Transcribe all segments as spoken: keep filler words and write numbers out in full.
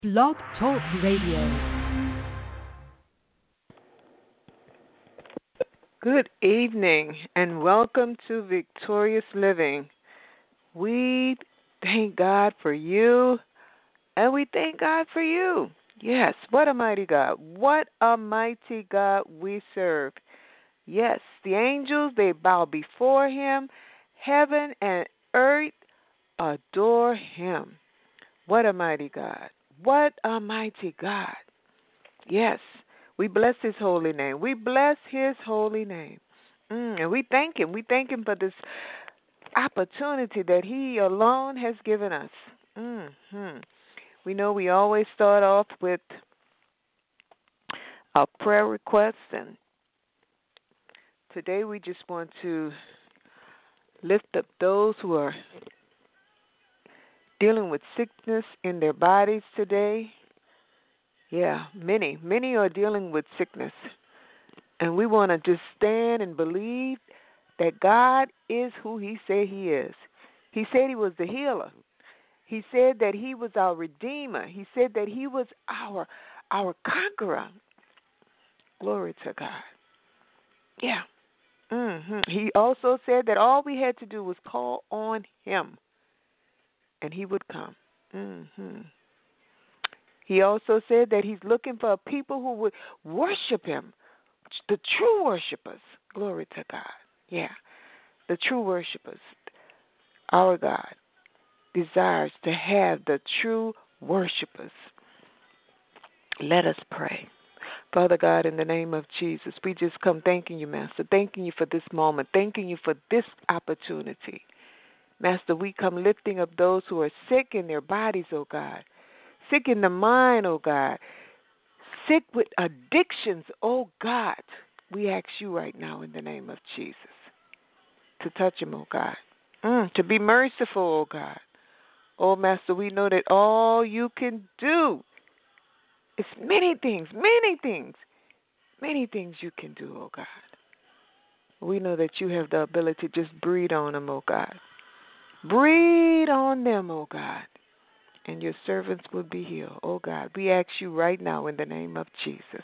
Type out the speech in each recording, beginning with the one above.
Blog Talk Radio. Good evening and welcome to Victorious Living. We thank God for you and we thank God for you. Yes, what a mighty God. What a mighty God we serve. Yes, the angels, they bow before him. Heaven and earth adore him. What a mighty God. What a mighty God. Yes, we bless his holy name. We bless his holy name. Mm, and we thank him. We thank him for this opportunity that he alone has given us. Mm-hmm. We know we always start off with our prayer requests, and today we just want to lift up those who are dealing with sickness in their bodies today. Yeah, many, many are dealing with sickness. And we want to just stand and believe that God is who he said he is. He said he was the healer. He said that he was our redeemer. He said that he was our our conqueror. Glory to God. Yeah. hmm He also said that all we had to do was call on him and he would come. hmm He also said that he's looking for people who would worship him, the true worshipers. Glory to God. Yeah, the true worshipers. Our God desires to have the true worshipers. Let us pray. Father God, in the name of Jesus, we just come thanking you, Master, thanking you for this moment, thanking you for this opportunity. Master, we come lifting up those who are sick in their bodies, oh God, sick in the mind, oh God, sick with addictions, oh God. We ask you right now in the name of Jesus to touch them, oh God, mm, to be merciful, oh God. Oh, Master, we know that all you can do is many things, many things, many things you can do, oh God. We know that you have the ability to just breathe on them, oh God. Breathe on them, oh God, and your servants will be healed, oh God. We ask you right now in the name of Jesus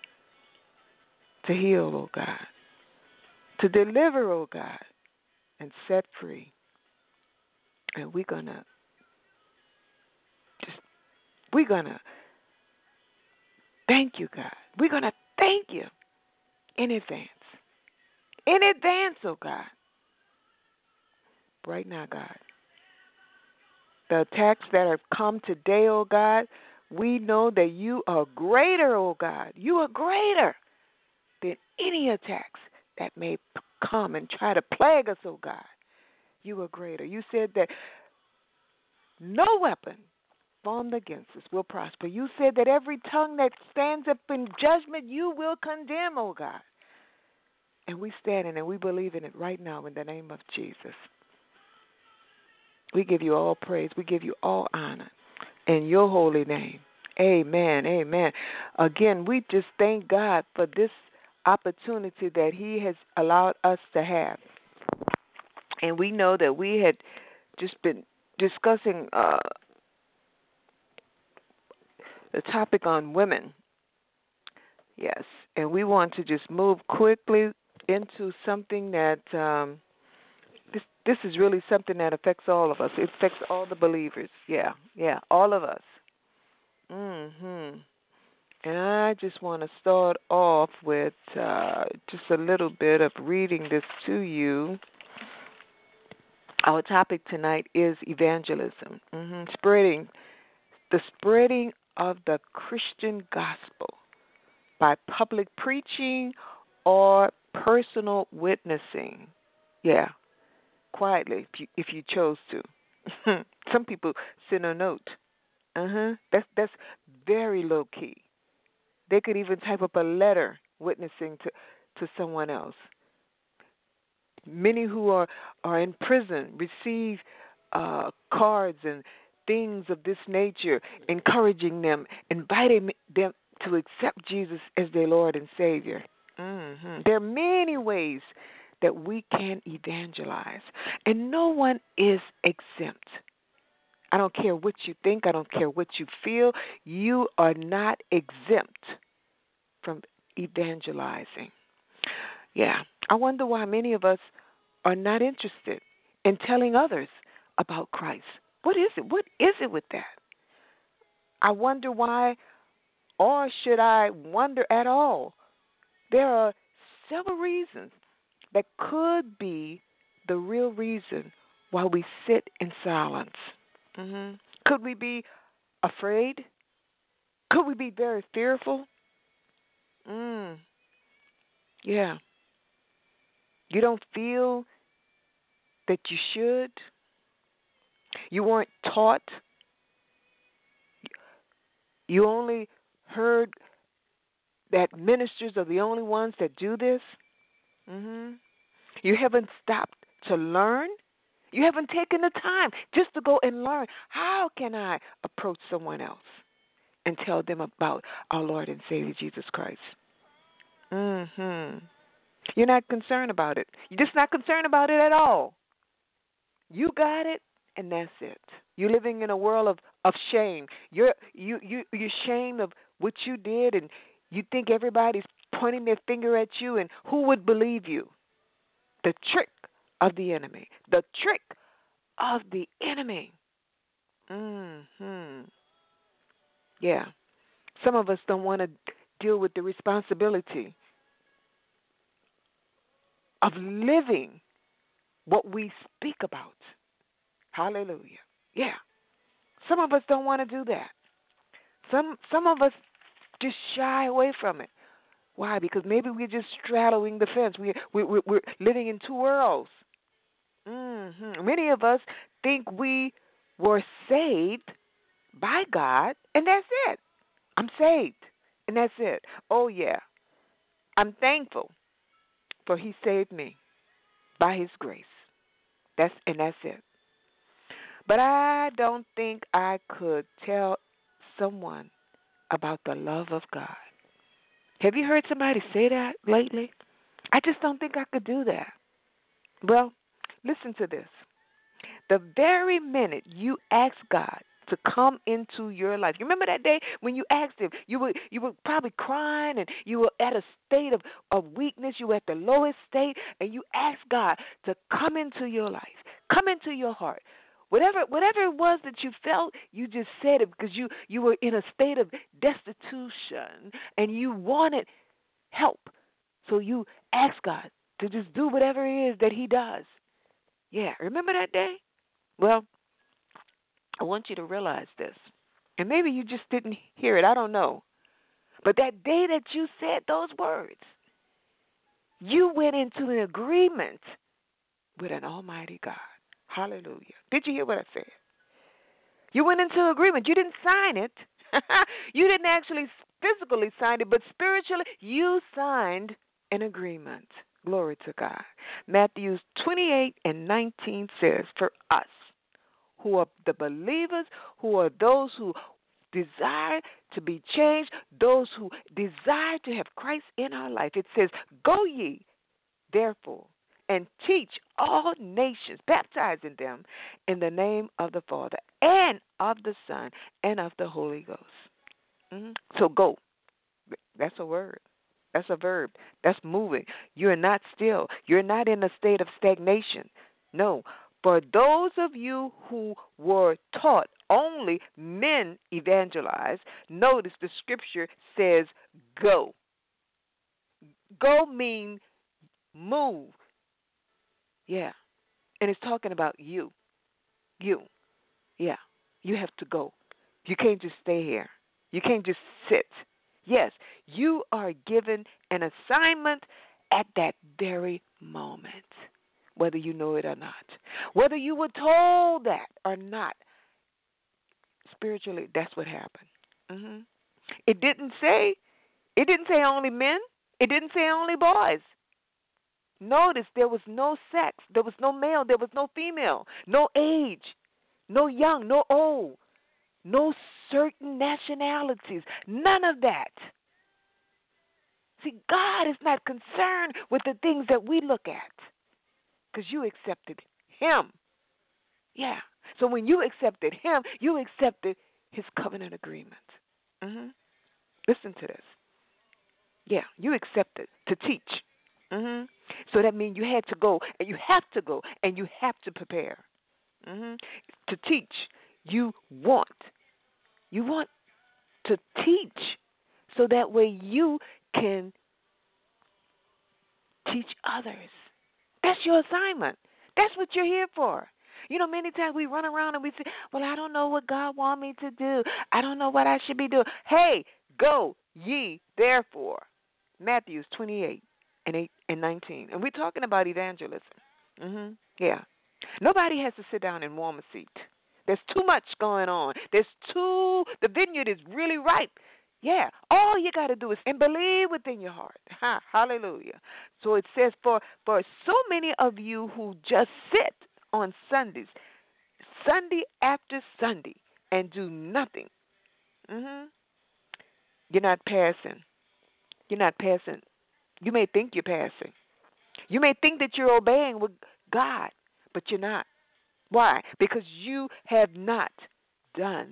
to heal, oh God, to deliver, oh God, and set free. And we're going to just, we're going to thank you, God. We're going to thank you in advance. In advance, oh God. Right now, God. The attacks that have come today, oh God, we know that you are greater, oh God. You are greater than any attacks that may come and try to plague us, oh God. You are greater. You said that no weapon formed against us will prosper. You said that every tongue that stands up in judgment, you will condemn, oh God. And we stand in it and we believe in it right now in the name of Jesus. We give you all praise. We give you all honor in your holy name. Amen. Amen. Again, we just thank God for this opportunity that he has allowed us to have. And we know that we had just been discussing uh, the topic on women. Yes. And we want to just move quickly into something that um, this this is really something that affects all of us. It affects all the believers. Yeah, yeah, all of us. Mhm. And I just want to start off with uh, just a little bit of reading this to you. Our topic tonight is evangelism, hmm spreading the spreading of the Christian gospel by public preaching or personal witnessing. Yeah, quietly if you if you chose to. Some people send a note. Uh huh. That's that's very low key. They could even type up a letter witnessing to to someone else. Many who are are in prison receive uh, cards and things of this nature, encouraging them, inviting them to accept Jesus as their Lord and Savior. hmm There are many ways that we can evangelize, and no one is exempt. I don't care what you think. I don't care what you feel. You are not exempt from evangelizing. Yeah. I wonder why many of us are not interested in telling others about Christ. What is it? What is it with that? I wonder why, or should I wonder at all? There are several reasons that could be the real reason why we sit in silence. Mm-hmm. Could we be afraid? Could we be very fearful? Mm, yeah. You don't feel that you should? You weren't taught? You only heard that ministers are the only ones that do this? Mm-hmm. You haven't stopped to learn? You haven't taken the time just to go and learn. How can I approach someone else and tell them about our Lord and Savior Jesus Christ? Mm-hmm. You're not concerned about it. You're just not concerned about it at all. You got it, and that's it. You're living in a world of, of shame. You're you you you're ashamed of what you did, and you think everybody's pointing their finger at you, and who would believe you? The trick of the enemy. The trick of the enemy. Mm-hmm. Yeah. Some of us don't want to deal with the responsibility of living what we speak about. Hallelujah. Yeah. Some of us don't want to do that. Some some of us just shy away from it. Why? Because maybe we're just straddling the fence. We we we're, we're living in two worlds. Mm-hmm. Many of us think we were saved by God, and that's it. I'm saved, and that's it. Oh yeah, I'm thankful for He saved me by His grace. That's and that's it. But I don't think I could tell someone about the love of God. Have you heard somebody say that lately? I just don't think I could do that. Well, listen to this. The very minute you ask God to come into your life, you remember that day when you asked Him, you were you were probably crying and you were at a state of, of weakness, you were at the lowest state, and you asked God to come into your life, come into your heart. Whatever whatever it was that you felt, you just said it because you, you were in a state of destitution and you wanted help. So you asked God to just do whatever it is that He does. Yeah, remember that day? Well, I want you to realize this. And maybe you just didn't hear it. I don't know. But that day that you said those words, you went into an agreement with an almighty God. Hallelujah. Did you hear what I said? You went into agreement. You didn't sign it. You didn't actually physically sign it, but spiritually you signed an agreement. Glory to God. Matthew twenty-eight and nineteen says, for us who are the believers, who are those who desire to be changed, those who desire to have Christ in our life, it says, go ye, therefore, and teach all nations, baptizing them in the name of the Father and of the Son and of the Holy Ghost. Mm-hmm. So go. That's a word. That's a verb. That's moving. You're not still. You're not in a state of stagnation. No. For those of you who were taught only men evangelize, notice the scripture says go. Go means move. Yeah. And it's talking about you. You. Yeah. You have to go. You can't just stay here. You can't just sit. Yes, you are given an assignment at that very moment, whether you know it or not. Whether you were told that or not, spiritually, that's what happened. Mm-hmm. It didn't say, it didn't say only men. It didn't say only boys. Notice there was no sex. There was no male. There was no female. No age. No young. No old. No certain nationalities. None of that. See, God is not concerned with the things that we look at because you accepted Him. Yeah. So when you accepted him, you accepted his covenant agreement. Mm-hmm. Listen to this. Yeah, you accepted to teach. Mm-hmm. So that means you had to go, and you have to go, and you have to prepare. Mm-hmm. To teach, you want. You want to teach so that way you can teach others. That's your assignment. That's what you're here for. You know, many times we run around and we say, well, I don't know what God wants me to do. I don't know what I should be doing. Hey, go ye therefore. Matthew twenty-eight and eight and nineteen. And we're talking about evangelism. Mm-hmm. Yeah. Nobody has to sit down and warm a seat. There's too much going on. There's too, the vineyard is really ripe. Yeah, all you got to do is and believe within your heart. Ha, hallelujah. So it says, for, for so many of you who just sit on Sundays, Sunday after Sunday, and do nothing, mm-hmm. You're not passing. You're not passing. You may think you're passing. You may think that you're obeying with God, but you're not. Why? Because you have not done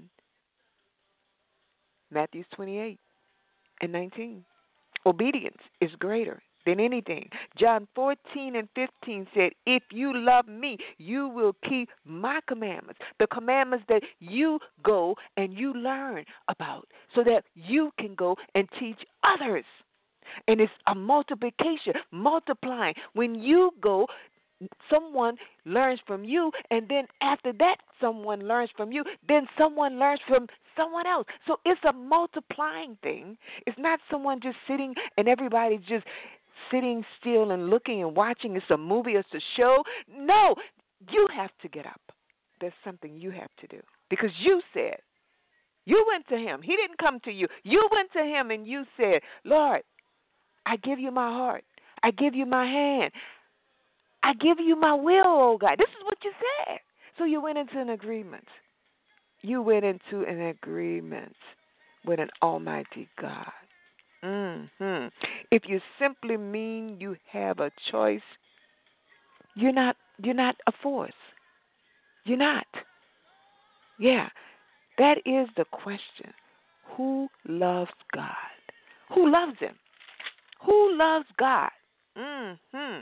Matthew twenty-eight and nineteen. Obedience is greater than anything. John fourteen and fifteen said, if you love me, you will keep my commandments, the commandments that you go and you learn about so that you can go and teach others. And it's a multiplication, multiplying. When you go, someone learns from you, and then after that, someone learns from you. Then someone learns from someone else. So it's a multiplying thing. It's not someone just sitting and everybody's just sitting still and looking and watching. It's a movie, it's a show. No, you have to get up. There's something you have to do because you said, you went to him. He didn't come to you. You went to him and you said, Lord, I give you my heart. I give you my hand. I give you my will, oh God. This is what you said. So you went into an agreement. You went into an agreement with an almighty God. Mm-hmm. If you simply mean you have a choice, you're not you're not a force. You're not. Yeah. That is the question. Who loves God? Who loves him? Who loves God? Mm-hmm.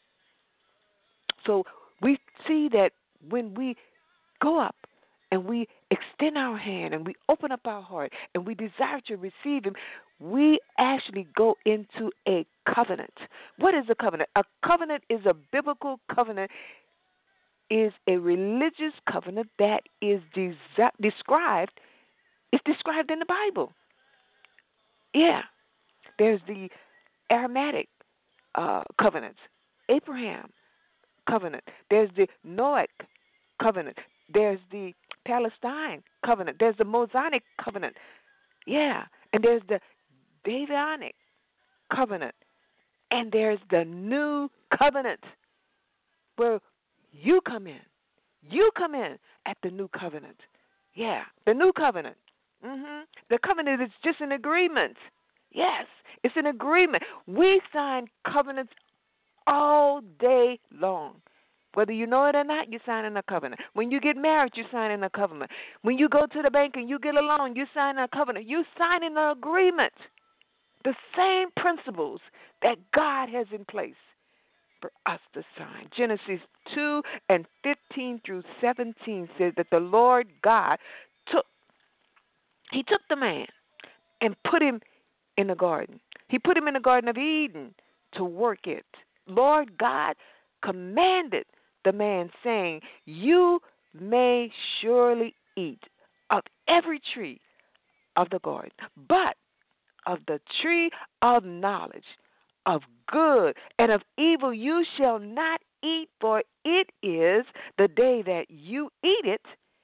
So we see that when we go up and we extend our hand and we open up our heart and we desire to receive him, we actually go into a covenant. What is a covenant? A covenant is a biblical covenant, is a religious covenant that is desi- described, it's described in the Bible. Yeah. There's the Aramaic uh, covenants, Abraham covenant. There's the Noahic covenant. There's the Palestine covenant. There's the Mosaic covenant. Yeah. And there's the Davidic covenant. And there's the new covenant where you come in. You come in at the new covenant. Yeah. The new covenant. Mm-hmm. The covenant is just an agreement. Yes. It's an agreement. We sign covenants all day long. Whether you know it or not, you're signing a covenant. When you get married, you're signing a covenant. When you go to the bank and you get a loan, you're signing a covenant. You're signing an agreement. The same principles that God has in place for us to sign. Genesis two and fifteen through seventeen says that the Lord God took, he took the man and put him in the garden. He put him in the Garden of Eden to work it. Lord God commanded the man, saying, you may surely eat of every tree of the garden, but of the tree of knowledge of good and of evil you shall not eat, for it is the day that you eat it,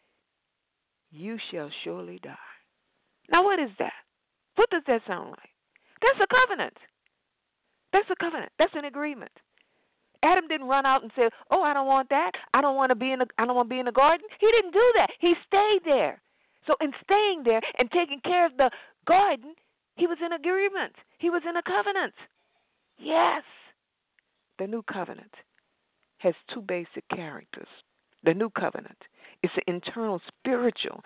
you shall surely die. Now what is that? What does that sound like? That's a covenant. That's a covenant. That's an agreement. Adam didn't run out and say, "Oh, I don't want that. I don't want to be in the I don't want to be in the garden." He didn't do that. He stayed there. So in staying there and taking care of the garden, he was in agreement. He was in a covenant. Yes. The new covenant has two basic characters. The new covenant It's an internal spiritual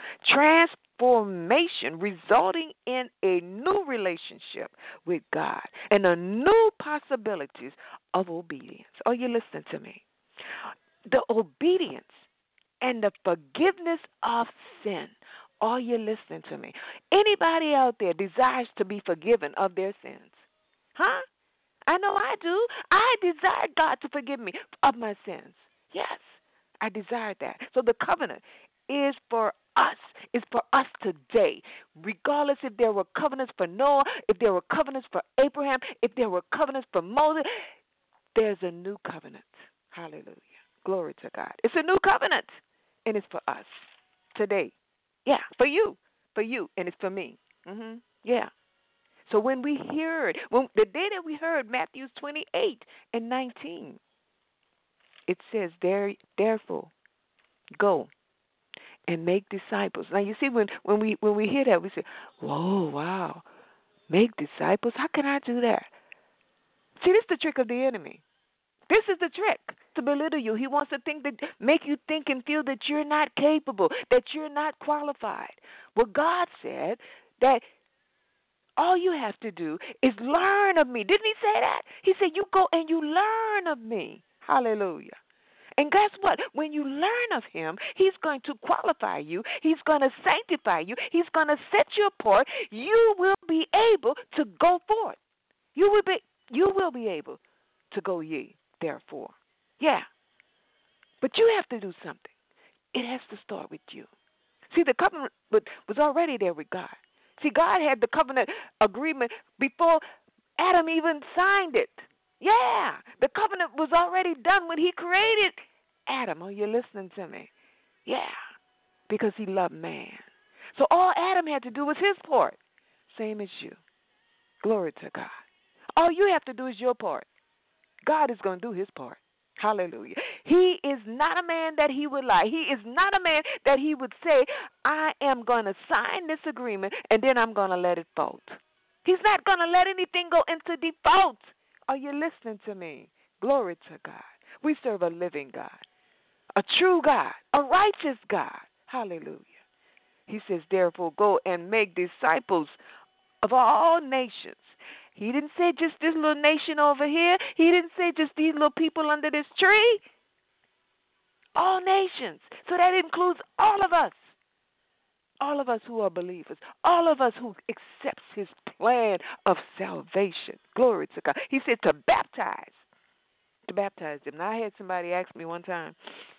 transformation resulting in a new relationship with God and a new possibilities of obedience. Are you listening to me? The obedience and the forgiveness of sin. Are you listening to me? Anybody out there desires to be forgiven of their sins? Huh? I know I do. I desire God to forgive me of my sins. Yes, I desire that. So the covenant is for us. It's for us today. Regardless if there were covenants for Noah, if there were covenants for Abraham, if there were covenants for Moses, there's a new covenant. Hallelujah. Glory to God. It's a new covenant, and it's for us today. Yeah, for you, for you, and it's for me. Mm-hmm. Yeah. So when we heard, when the day that we heard Matthew twenty-eight and nineteen, it says, there, therefore, go and make disciples. Now you see, when, when we when we hear that, we say, whoa, wow, make disciples? How can I do that? See, this is the trick of the enemy. This is the trick, to belittle you. He wants to think that, make you think and feel that you're not capable, that you're not qualified. Well, God said that all you have to do is learn of me. Didn't he say that? He said, you go and you learn of me. Hallelujah. And guess what? When you learn of him, he's going to qualify you. He's going to sanctify you. He's going to set you apart. You will be able to go forth. You will be, you will be able to go ye, therefore. Yeah. But you have to do something. It has to start with you. See, the covenant was already there with God. See, God had the covenant agreement before Adam even signed it. Yeah, the covenant was already done when he created Adam. Are you listening to me? Yeah, because he loved man. So all Adam had to do was his part, same as you. Glory to God. All you have to do is your part. God is going to do his part. Hallelujah. He is not a man that he would lie. He is not a man that he would say, I am going to sign this agreement and then I'm going to let it fold. He's not going to let anything go into default. Are you listening to me? Glory to God. We serve a living God, a true God, a righteous God. Hallelujah. He says, therefore, go and make disciples of all nations. He didn't say just this little nation over here. He didn't say just these little people under this tree. All nations. So that includes all of us. All of us who are believers. All of us who accepts his plan of salvation. Glory to God. He said to baptize. To baptize them. Now I had somebody ask me one time,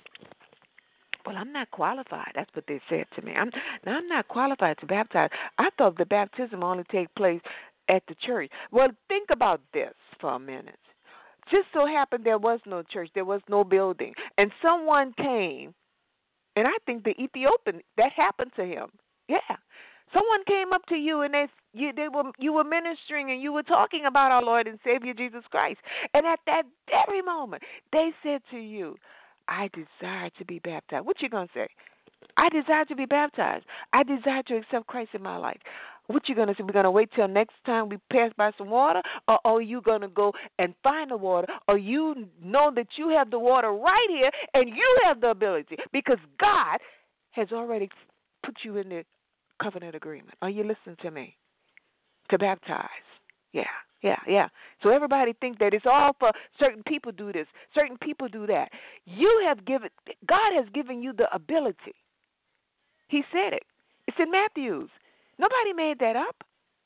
well, I'm not qualified. That's what they said to me. I'm now I'm not qualified to baptize. I thought the baptism only take place at the church. Well, think about this for a minute. Just so happened there was no church, there was no building, and someone came, and I think the Ethiopian, that happened to him. Yeah, someone came up to you and they you they were you were ministering and you were talking about our Lord and Savior Jesus Christ, and at that very moment they said to you, I desire to be baptized. What you gonna say? I desire to be baptized. I desire to accept Christ in my life. What you gonna say? We're gonna wait till next time we pass by some water, or are you gonna go and find the water, or you know that you have the water right here and you have the ability because God has already put you in the covenant agreement. Are you listening to me? To baptize. Yeah, yeah, yeah. So everybody think that it's all for certain people do this, certain people do that. You have given, God has given you the ability. He said it. It's in Matthews. Nobody made that up.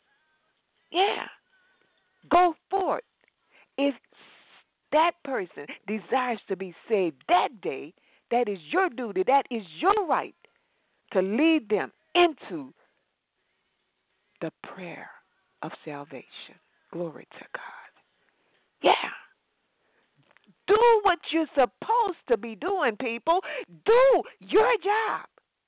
Yeah. Go forth. If that person desires to be saved that day, that is your duty, that is your right to lead them into the prayer of salvation. Glory to God. Yeah. Do what you're supposed to be doing, people. Do your job.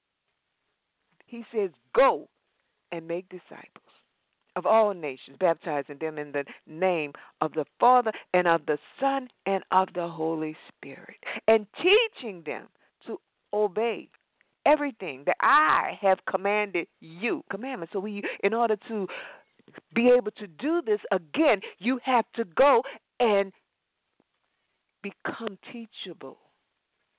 He says, go and make disciples of all nations, baptizing them in the name of the Father and of the Son and of the Holy Spirit, and teaching them to obey everything that I have commanded you. Commandments. So we, in order to be able to do this, again, you have to go and become teachable.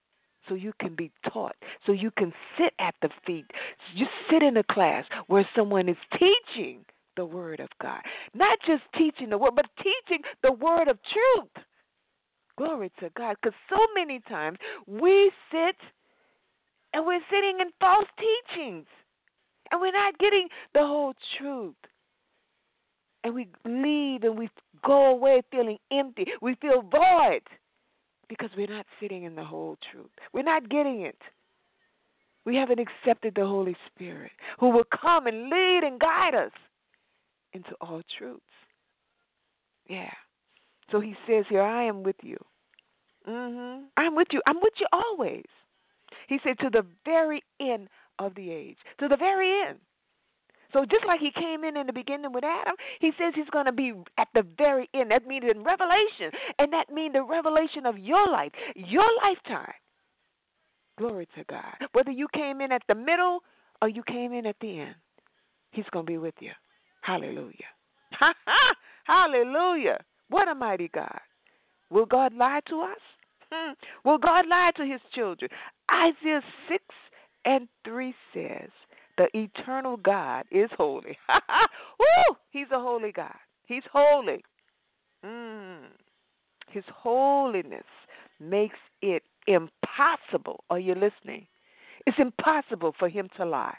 so you can be taught, so you can sit at the feet. You sit in a class where someone is teaching the Word of God. Not just teaching the Word, but teaching the Word of truth. Glory to God. Because so many times we sit and we're sitting in false teachings. And we're not getting the whole truth. And we leave and we go away feeling empty. We feel void because we're not sitting in the whole truth. We're not getting it. We haven't accepted the Holy Spirit who will come and lead and guide us into all truths. Yeah. So he says here, I am with you. Mm-hmm. I'm with you. I'm with you always. He said to the very end of the age. To the very end. So just like he came in in the beginning with Adam, he says he's going to be at the very end. That means in Revelation. And that means the revelation of your life, your lifetime. Glory to God. Whether you came in at the middle or you came in at the end, he's going to be with you. Hallelujah. Hallelujah. What a mighty God. Will God lie to us? Hmm. Will God lie to his children? Isaiah six and three says, the eternal God is holy. Woo! He's a holy God. He's holy. Mm. His holiness makes it impossible. Are you listening? It's impossible for him to lie.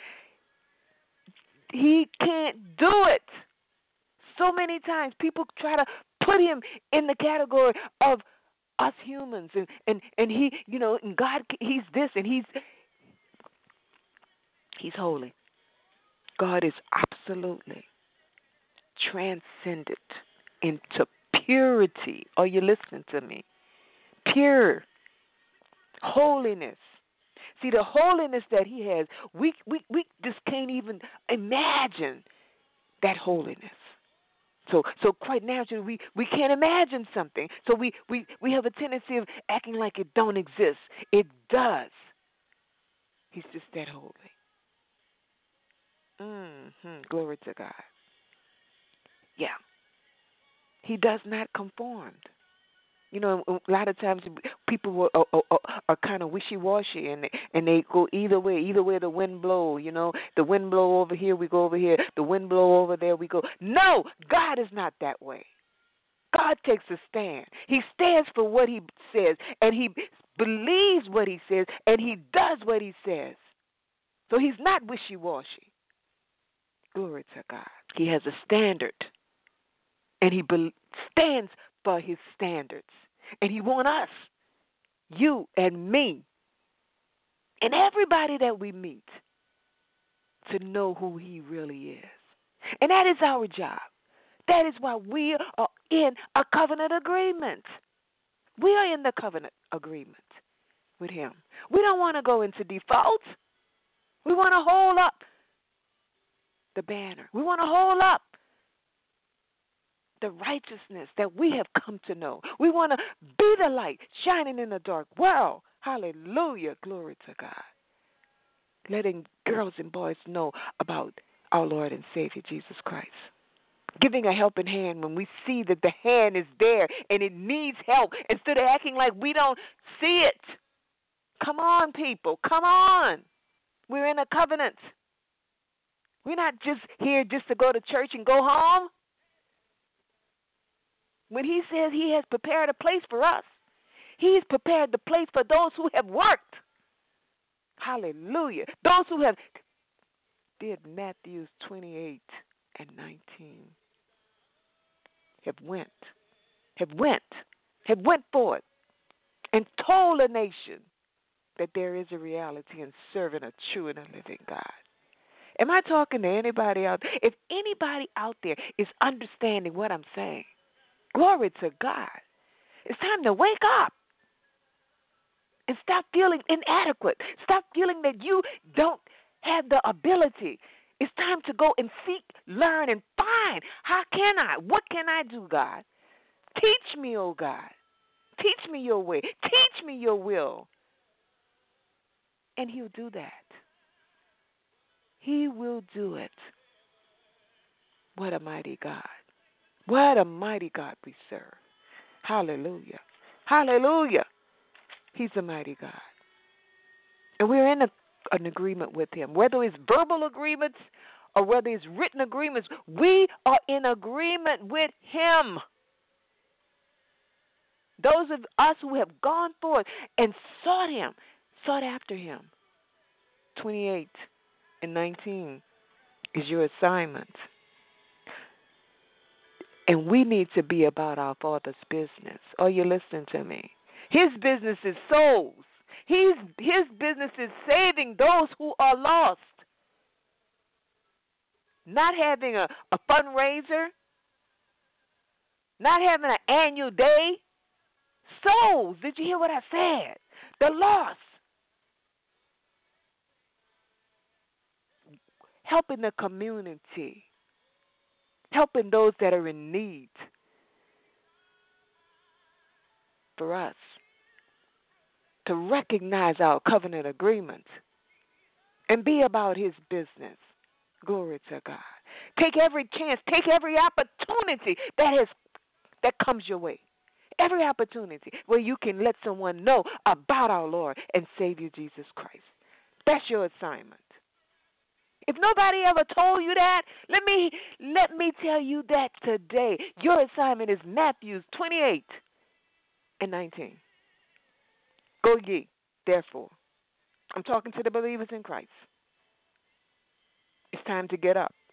He can't do it. So many times people try to put him in the category of us humans, and, and, and he, you know, and God, he's this, and he's, he's holy. God is absolutely transcendent into purity. Are you listening to me? Pure holiness. See, the holiness that he has, we, we, we just can't even imagine that holiness. So so quite naturally, we, we can't imagine something. So we, we, we have a tendency of acting like it don't exist. It does. He's just that holy. Mm-hmm. Glory to God. Yeah. He does not conform. You know, a lot of times people are, are, are, are kind of wishy-washy, and they, and they go either way. Either way the wind blow, you know. The wind blow over here, we go over here. The wind blow over there, we go. No, God is not that way. God takes a stand. He stands for what he says, and he believes what he says, and he does what he says. So he's not wishy-washy. Glory to God. He has a standard, and he be- stands for his standards. And he wants us, you and me, and everybody that we meet, to know who he really is. And that is our job. That is why we are in a covenant agreement. We are in the covenant agreement with him. We don't want to go into default. We want to hold up the banner. We want to hold up the righteousness that we have come to know. We want to be the light shining in a dark world. Hallelujah. Glory to God. Letting girls and boys know about our Lord and Savior, Jesus Christ. Giving a helping hand when we see that the hand is there and it needs help, instead of acting like we don't see it. Come on, people. Come on. We're in a covenant. We're not just here just to go to church and go home. When he says he has prepared a place for us, he's prepared the place for those who have worked. Hallelujah. Those who have did Matthew twenty-eight and nineteen. Have went, have went, have went forth and told a nation that there is a reality in serving a true and a living God. Am I talking to anybody out there? If anybody out there is understanding what I'm saying, glory to God. It's time to wake up and stop feeling inadequate. Stop feeling that you don't have the ability. It's time to go and seek, learn, and find. How can I? What can I do, God? Teach me, oh God. Teach me your way. Teach me your will. And he'll do that. He will do it. What a mighty God. What a mighty God we serve. Hallelujah. Hallelujah. He's a mighty God. And we're in a, an agreement with him. Whether it's verbal agreements or whether it's written agreements, we are in agreement with him. Those of us who have gone forth and sought him, sought after him. twenty-eight and nineteen is your assignment. And we need to be about our Father's business. Are you listening to me? His business is souls. He's, his business is saving those who are lost. Not having a, a fundraiser. Not having an annual day. Souls. Did you hear what I said? The lost. Helping the community. Helping those that are in need. For us to recognize our covenant agreement and be about his business. Glory to God. Take every chance, take every opportunity that has that comes your way. Every opportunity where you can let someone know about our Lord and Savior Jesus Christ. That's your assignment. If nobody ever told you that, let me let me tell you that today. Your assignment is Matthew twenty-eight and nineteen. Go ye, therefore. I'm talking to the believers in Christ. It's time to get up.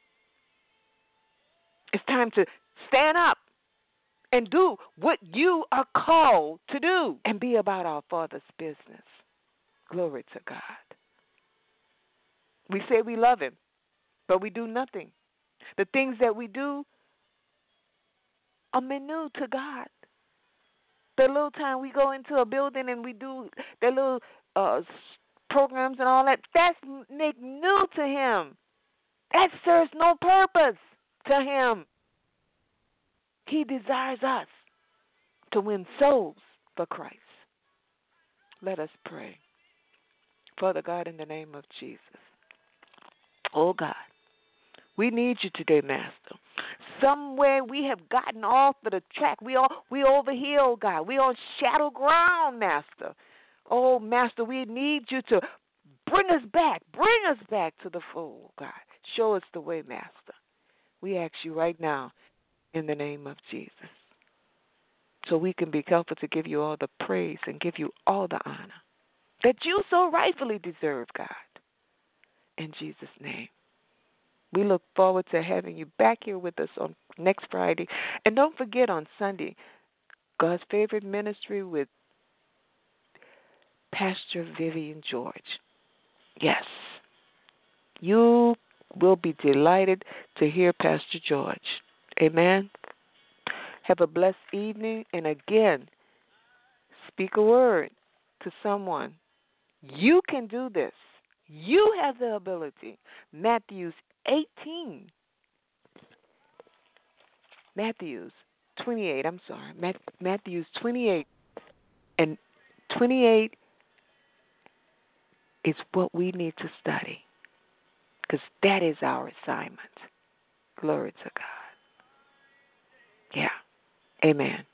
It's time to stand up and do what you are called to do and be about our Father's business. Glory to God. We say we love him, but we do nothing. The things that we do are minute to God. The little time we go into a building and we do the little uh, programs and all that, that's make new to him. That serves no purpose to him. He desires us to win souls for Christ. Let us pray. Father God, in the name of Jesus. Oh God, we need you today, Master. Somewhere we have gotten off of the track. We all we over here, oh God. We on shadow ground, Master. Oh, Master, we need you to bring us back. Bring us back to the fold, God. Show us the way, Master. We ask you right now in the name of Jesus. So we can be careful to give you all the praise and give you all the honor that you so rightfully deserve, God. In Jesus' name. We look forward to having you back here with us on next Friday. And don't forget on Sunday, God's Favorite Ministry with Pastor Vivian George. Yes. You will be delighted to hear Pastor George. Amen. Have a blessed evening. And again, speak a word to someone. You can do this. You have the ability. Matthew eighteen. Matthew twenty-eight. I'm sorry. Matthew twenty-eight. And twenty-eight is what we need to study. Because that is our assignment. Glory to God. Yeah. Amen.